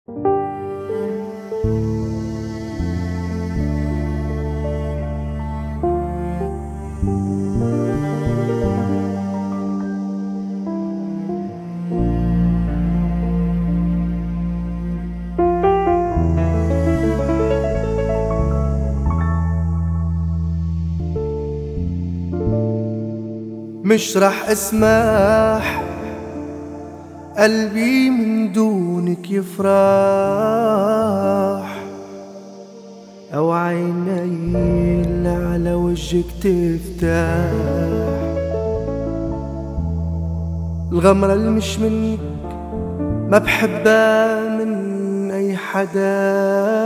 مش رح اسمح قلبي من دونك يفرح، او عيني اللي على وجهك تفتح. الغمرة اللي مش منك ما بحبها من اي حدا،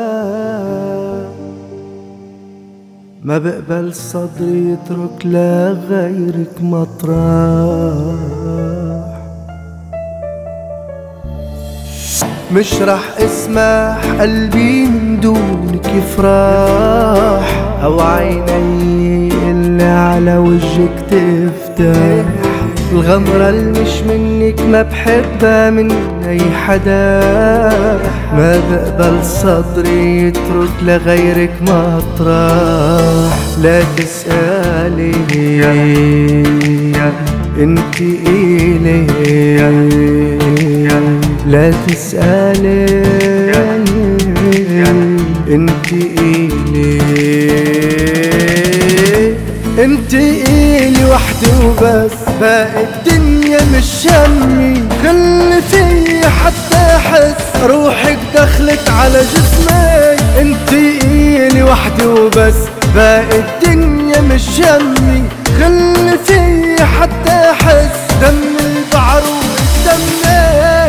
ما بقبل صدري يترك لغيرك مطرح. مش رح اسمح قلبي من دونك يفرح، او عيني اللي على وجهك تفتح. الغمرة اللي مش منك ما بحبها من اي حدا، ما بقبل صدري يترك لغيرك مطرح. لا تسألي انت إلي، لا تسألي انت إلي، انت إلي وحدي وبس. باقي الدنيا مش همي، خلي فيا حتى احس روحك دخلت على جسمي. انت إلي وحدي وبس، باقي الدنيا مش همي، خلي فيا حتى احس دم البحر ودمي.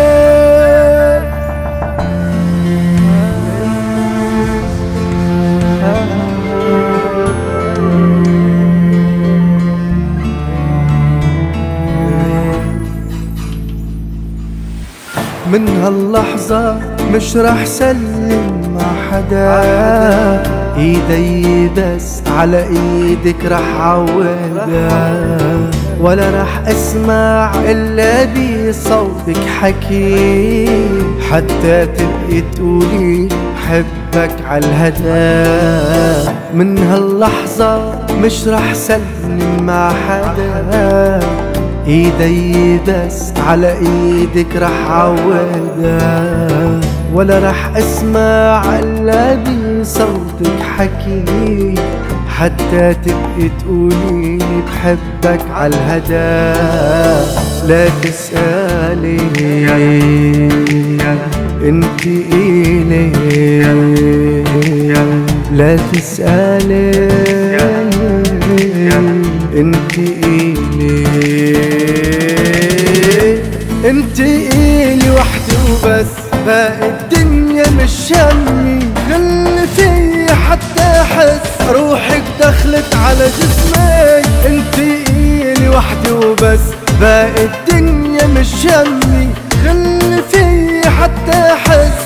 من هاللحظة مش رح سلم مع حدا، ايدي بس على ايدك رح عودها. ولا رح اسمع الا بصوتك حكي، حتى تبقي تقولي حبك عالهدى. من هاللحظة مش رح سلم مع حدا، ايدي بس على ايدك رح عودها. ولا رح اسمع الا بصوتك حكي، حتى تبقي تقولي بحبك عالهدى. لا تسألي انت إلي، لا تسألي انت إلي، انت إلي وحدي وبس. باقي الدنيا مش همي، خلي فيا حتى احس روحك دخلت على جسمي. انت إلي وحدي وبس، باقي الدنيا مش همي، خلي فيا حتى احس